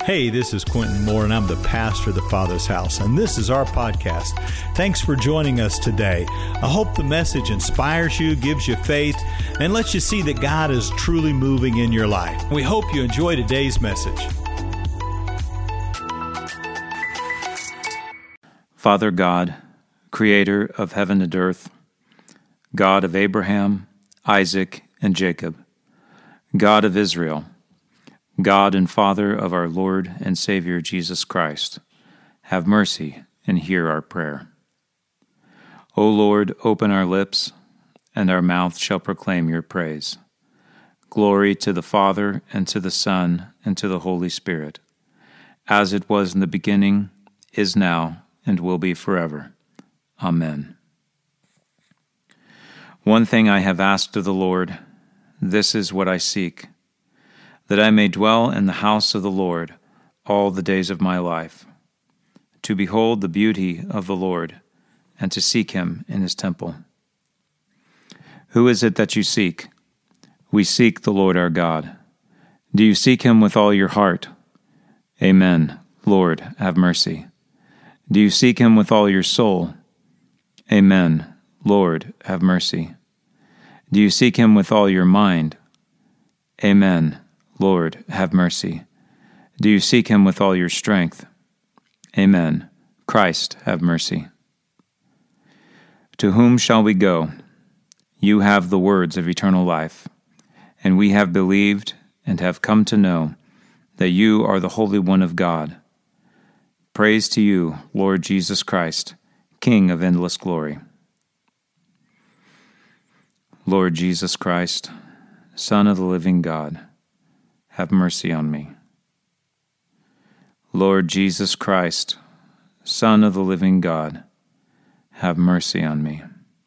Hey, this is Quentin Moore, and I'm the pastor of the Father's House, and this is our podcast. Thanks for joining us today. I hope the message inspires you, gives you faith, and lets you see that God is truly moving in your life. We hope you enjoy today's message. Father God, creator of heaven and earth, God of Abraham, Isaac, and Jacob, God of Israel, God and Father of our Lord and Savior Jesus Christ, have mercy and hear our prayer. O Lord, open our lips, and our mouth shall proclaim your praise. Glory to the Father, and to the Son, and to the Holy Spirit, as it was in the beginning, is now, and will be forever. Amen. One thing I have asked of the Lord, this is what I seek, that I may dwell in the house of the Lord all the days of my life, to behold the beauty of the Lord, and to seek him in his temple. Who is it that you seek? We seek the Lord our God. Do you seek him with all your heart? Amen. Lord, have mercy. Do you seek him with all your soul? Amen. Lord, have mercy. Do you seek him with all your mind? Amen. Lord, have mercy. Do you seek him with all your strength? Amen. Christ, have mercy. To whom shall we go? You have the words of eternal life, and we have believed and have come to know that you are the Holy One of God. Praise to you, Lord Jesus Christ, King of endless glory. Lord Jesus Christ, Son of the living God, have mercy on me. Lord Jesus Christ, Son of the living God, have mercy on me.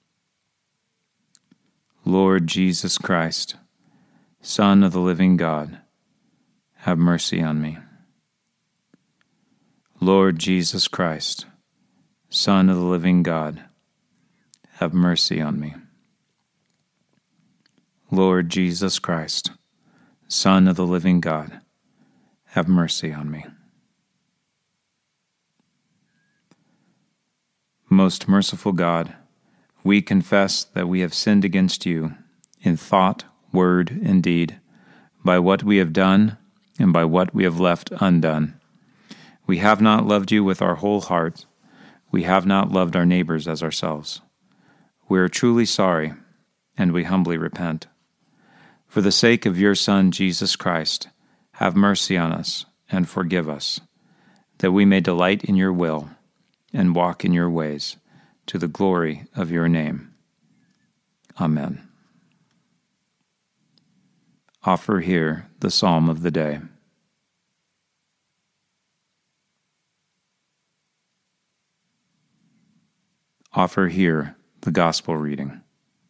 Lord Jesus Christ, Son of the living God, have mercy on me. Lord Jesus Christ, Son of the living God, have mercy on me. Lord Jesus Christ, Son of the living God, have mercy on me. Most merciful God, we confess that we have sinned against you in thought, word, and deed, by what we have done and by what we have left undone. We have not loved you with our whole heart. We have not loved our neighbors as ourselves. We are truly sorry, and we humbly repent. For the sake of your Son, Jesus Christ, have mercy on us and forgive us, that we may delight in your will and walk in your ways, to the glory of your name. Amen. Offer here the Psalm of the day. Offer here the Gospel reading.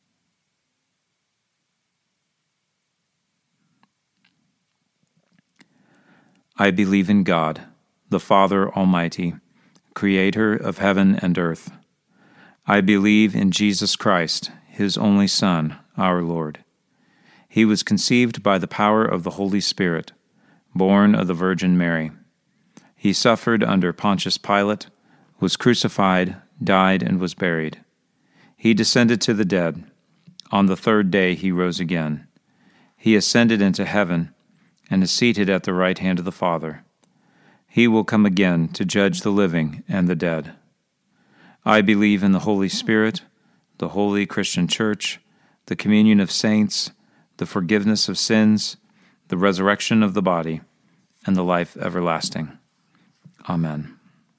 I believe in God, the Father Almighty, creator of heaven and earth. I believe in Jesus Christ, his only Son, our Lord. He was conceived by the power of the Holy Spirit, born of the Virgin Mary. He suffered under Pontius Pilate, was crucified, died, and was buried. He descended to the dead. On the third day he rose again. He ascended into heaven and is seated at the right hand of the Father. He will come again to judge the living and the dead. I believe in the Holy Spirit, the holy Christian Church, the communion of saints, the forgiveness of sins, the resurrection of the body, and the life everlasting. Amen.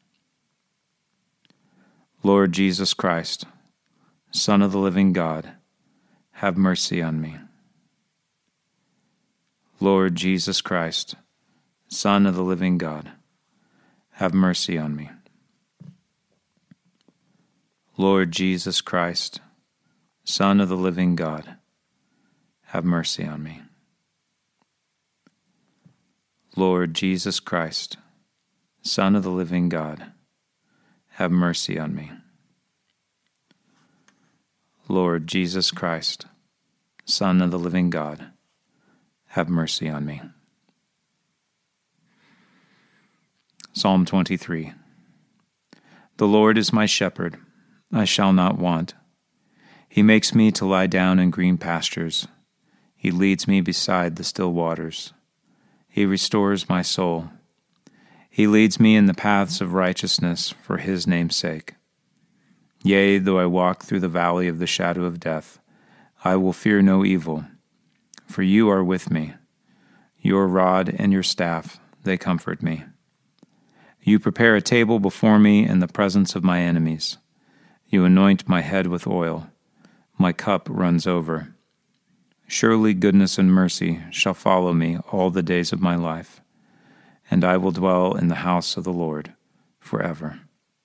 Lord Jesus Christ, Son of the living God, have mercy on me. Lord Jesus Christ, Son of the living God, have mercy on me. Lord Jesus Christ, Son of the living God, have mercy on me. Lord Jesus Christ, Son of the living God, have mercy on me. Lord Jesus Christ, Son of the living God, have mercy on me. Psalm 23. The Lord is my shepherd, I shall not want. He makes me to lie down in green pastures. He leads me beside the still waters. He restores my soul. He leads me in the paths of righteousness for his name's sake. Yea, though I walk through the valley of the shadow of death, I will fear no evil, for you are with me. Your rod and your staff, they comfort me. You prepare a table before me in the presence of my enemies. You anoint my head with oil. My cup runs over. Surely goodness and mercy shall follow me all the days of my life, and I will dwell in the house of the Lord forever.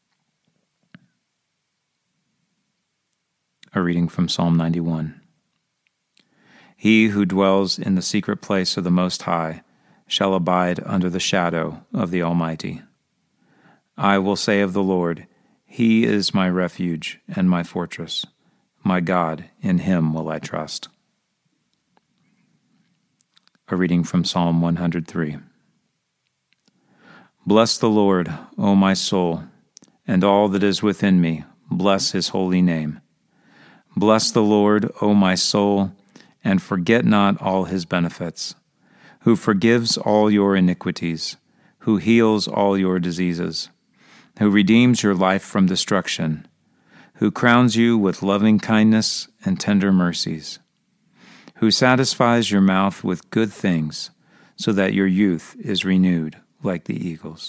A reading from Psalm 91. He who dwells in the secret place of the Most High shall abide under the shadow of the Almighty. I will say of the Lord, He is my refuge and my fortress. My God, in Him will I trust. A reading from Psalm 103. Bless the Lord, O my soul, and all that is within me, bless His holy name. Bless the Lord, O my soul, and forget not all His benefits, who forgives all your iniquities, who heals all your diseases, who redeems your life from destruction, who crowns you with loving kindness and tender mercies, who satisfies your mouth with good things, so that your youth is renewed like the eagles.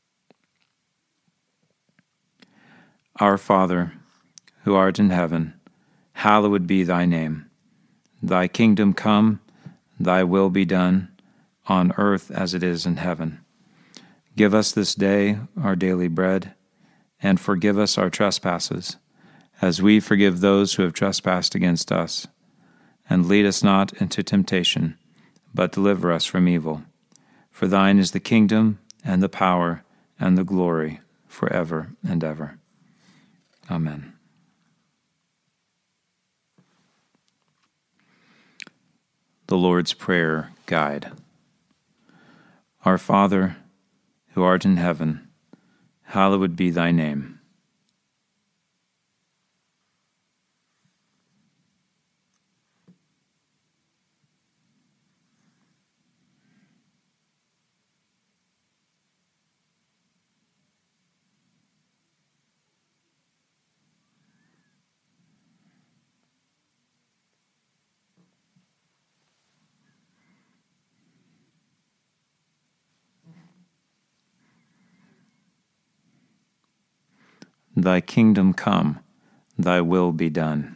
Our Father, who art in heaven, hallowed be thy name. Thy kingdom come, thy will be done, on earth as it is in heaven. Give us this day our daily bread, and forgive us our trespasses, as we forgive those who have trespassed against us. And lead us not into temptation, but deliver us from evil. For thine is the kingdom, and the power, and the glory, forever and ever. Amen. The Lord's Prayer Guide. Our Father, who art in heaven, hallowed be thy name. Thy kingdom come, thy will be done.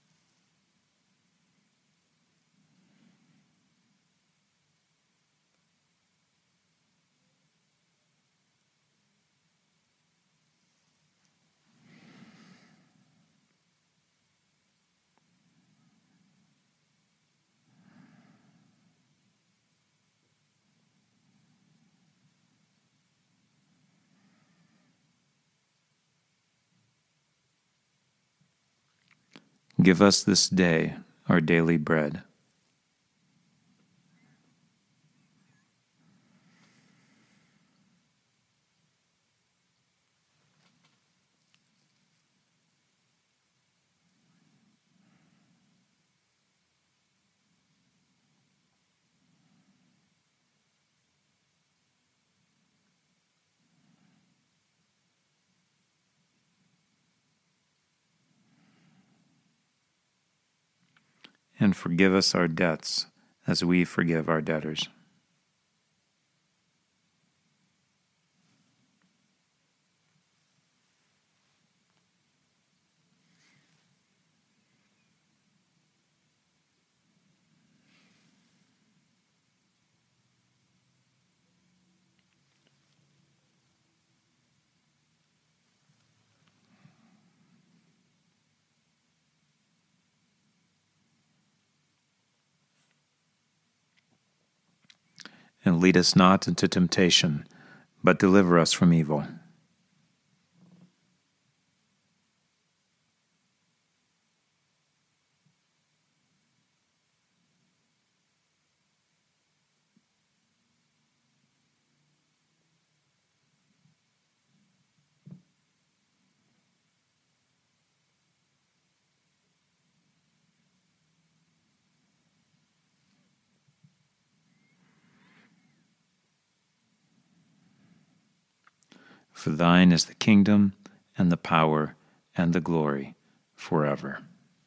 Give us this day our daily bread. And forgive us our debts, as we forgive our debtors. And lead us not into temptation, but deliver us from evil. For thine is the kingdom, and the power, and the glory, forever.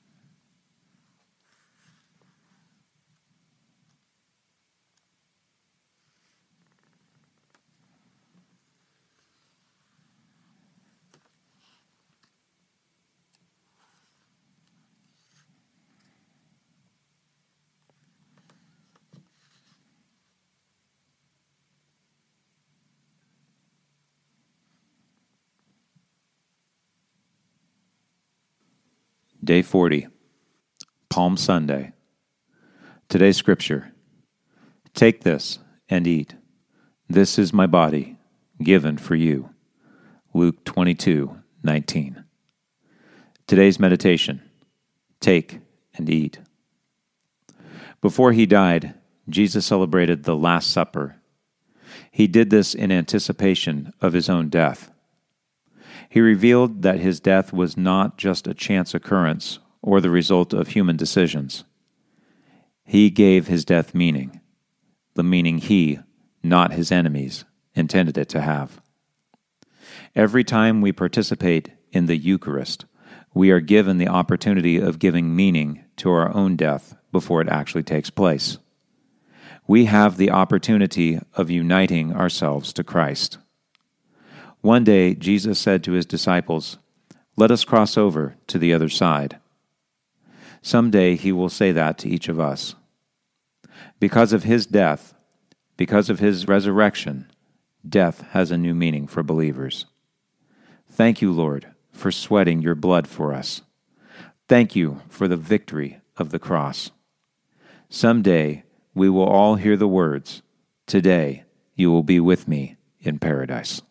Day 40, Palm Sunday. Today's scripture. Take this and eat. This is my body, given for you. Luke 22:19. Today's meditation. Take and eat. Before he died, Jesus celebrated the Last Supper. He did this in anticipation of his own death. He revealed that his death was not just a chance occurrence or the result of human decisions. He gave his death meaning, the meaning he, not his enemies, intended it to have. Every time we participate in the Eucharist, we are given the opportunity of giving meaning to our own death before it actually takes place. We have the opportunity of uniting ourselves to Christ. One day, Jesus said to his disciples, "Let us cross over to the other side." Someday he will say that to each of us. Because of his death, because of his resurrection, death has a new meaning for believers. Thank you, Lord, for sweating your blood for us. Thank you for the victory of the cross. Someday we will all hear the words, "Today you will be with me in paradise."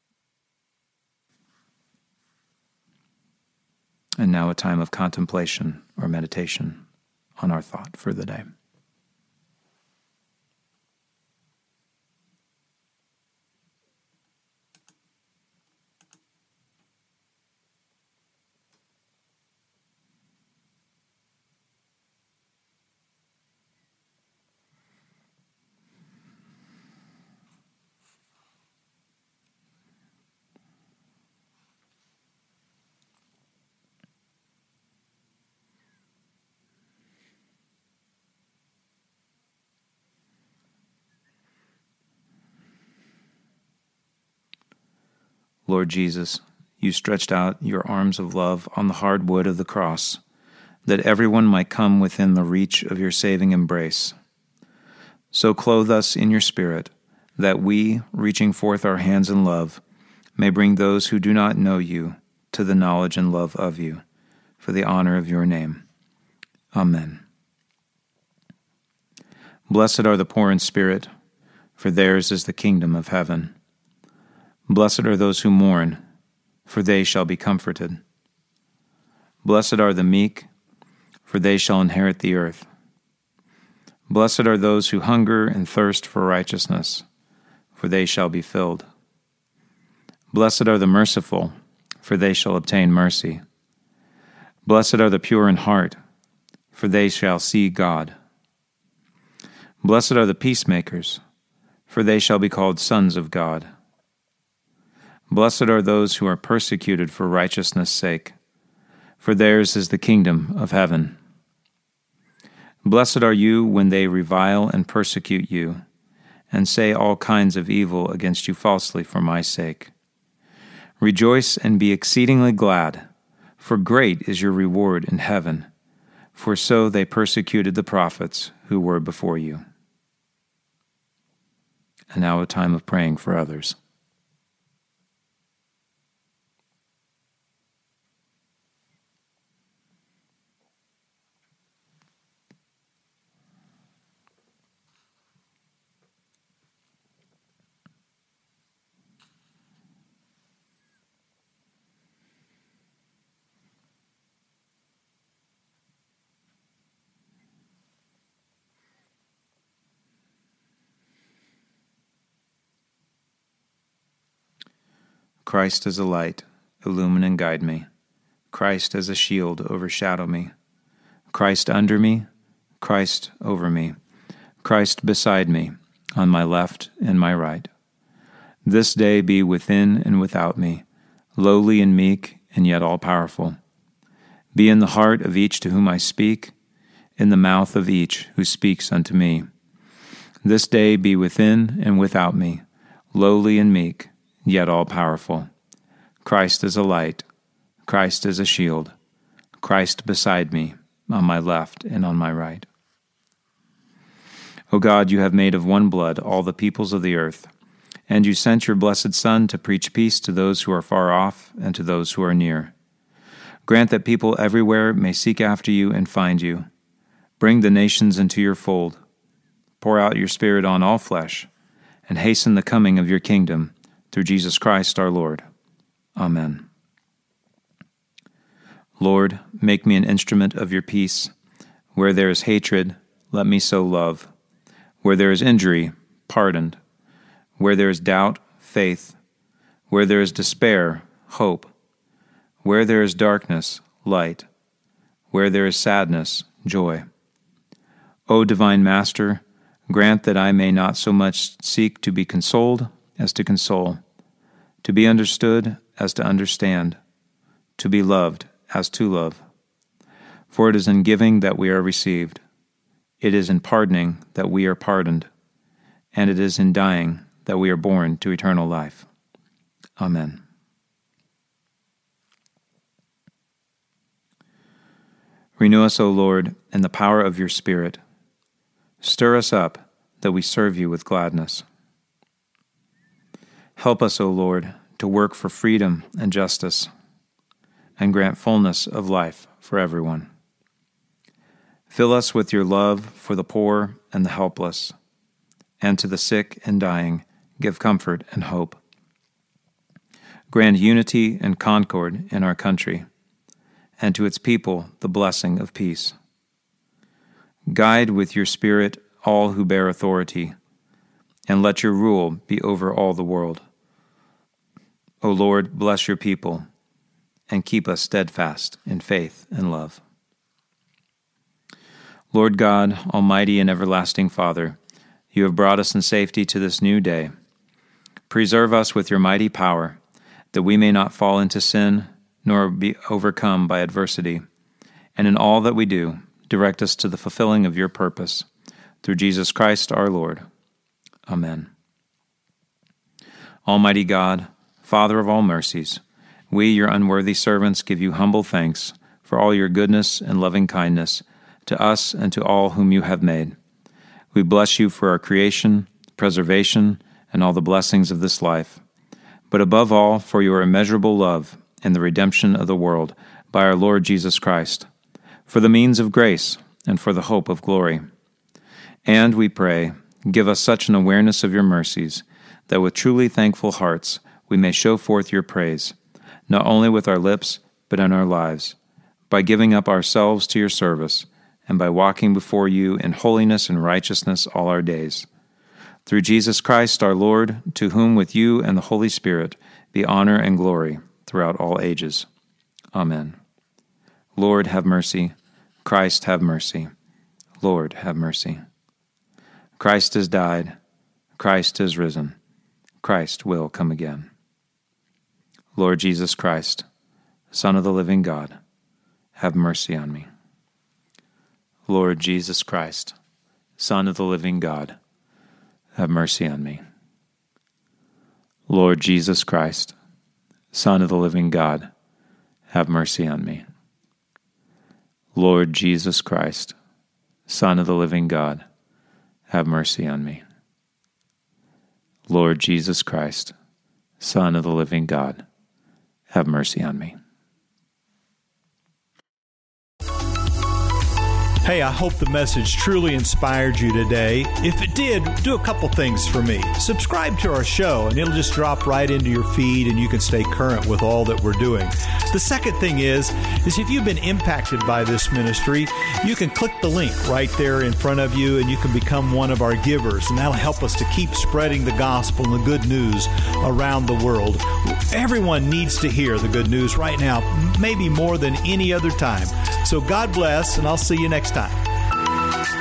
And now a time of contemplation or meditation on our thought for the day. Lord Jesus, you stretched out your arms of love on the hard wood of the cross, that everyone might come within the reach of your saving embrace. So clothe us in your Spirit, that we, reaching forth our hands in love, may bring those who do not know you to the knowledge and love of you, for the honor of your name. Amen. Blessed are the poor in spirit, for theirs is the kingdom of heaven. Blessed are those who mourn, for they shall be comforted. Blessed are the meek, for they shall inherit the earth. Blessed are those who hunger and thirst for righteousness, for they shall be filled. Blessed are the merciful, for they shall obtain mercy. Blessed are the pure in heart, for they shall see God. Blessed are the peacemakers, for they shall be called sons of God. Blessed are those who are persecuted for righteousness' sake, for theirs is the kingdom of heaven. Blessed are you when they revile and persecute you, and say all kinds of evil against you falsely for my sake. Rejoice and be exceedingly glad, for great is your reward in heaven, for so they persecuted the prophets who were before you. And now a time of praying for others. Christ as a light, illumine and guide me. Christ as a shield, overshadow me. Christ under me, Christ over me. Christ beside me, on my left and my right. This day be within and without me, lowly and meek, and yet all-powerful. Be in the heart of each to whom I speak, in the mouth of each who speaks unto me. This day be within and without me, lowly and meek, yet all-powerful. Christ is a light, Christ is a shield, Christ beside me, on my left and on my right. O God, you have made of one blood all the peoples of the earth, and you sent your blessed Son to preach peace to those who are far off and to those who are near. Grant that people everywhere may seek after you and find you. Bring the nations into your fold. Pour out your Spirit on all flesh, and hasten the coming of your kingdom, through Jesus Christ our Lord. Amen. Lord, make me an instrument of your peace. Where there is hatred, let me sow love. Where there is injury, pardon. Where there is doubt, faith. Where there is despair, hope. Where there is darkness, light. Where there is sadness, joy. O divine Master, grant that I may not so much seek to be consoled as to console, to be understood as to understand, to be loved as to love. For it is in giving that we are received, it is in pardoning that we are pardoned, and it is in dying that we are born to eternal life. Amen. Renew us, O Lord, in the power of your Spirit. Stir us up, that we serve you with gladness. Help us, O Lord, to work for freedom and justice, and grant fullness of life for everyone. Fill us with your love for the poor and the helpless, and to the sick and dying give comfort and hope. Grant unity and concord in our country, and to its people the blessing of peace. Guide with your Spirit all who bear authority, and let your rule be over all the world. O Lord, bless your people, and keep us steadfast in faith and love. Lord God, Almighty and everlasting Father, you have brought us in safety to this new day. Preserve us with your mighty power, that we may not fall into sin, nor be overcome by adversity, and in all that we do, direct us to the fulfilling of your purpose, through Jesus Christ our Lord. Amen. Almighty God, Father of all mercies, we, your unworthy servants, give you humble thanks for all your goodness and loving kindness to us and to all whom you have made. We bless you for our creation, preservation, and all the blessings of this life, but above all for your immeasurable love and the redemption of the world by our Lord Jesus Christ, for the means of grace and for the hope of glory. And we pray, give us such an awareness of your mercies, that with truly thankful hearts we may show forth your praise, not only with our lips, but in our lives, by giving up ourselves to your service, and by walking before you in holiness and righteousness all our days. Through Jesus Christ our Lord, to whom with you and the Holy Spirit be honor and glory throughout all ages. Amen. Lord, have mercy. Christ, have mercy. Lord, have mercy. Christ has died. Christ is risen. Christ will come again. Lord Jesus Christ, Son of the living God, have mercy on me. Lord Jesus Christ, Son of the living God, have mercy on me. Lord Jesus Christ, Son of the living God, have mercy on me. Lord Jesus Christ, Son of the living God, have mercy on me. Lord Jesus Christ, Son of the living God, have mercy on me. Hey, I hope the message truly inspired you today. If it did, do a couple things for me. Subscribe to our show, and it'll just drop right into your feed, and you can stay current with all that we're doing. The second thing is if you've been impacted by this ministry, you can click the link right there in front of you, and you can become one of our givers, and that'll help us to keep spreading the gospel and the good news around the world. Everyone needs to hear the good news right now, maybe more than any other time. So God bless, and I'll see you next time.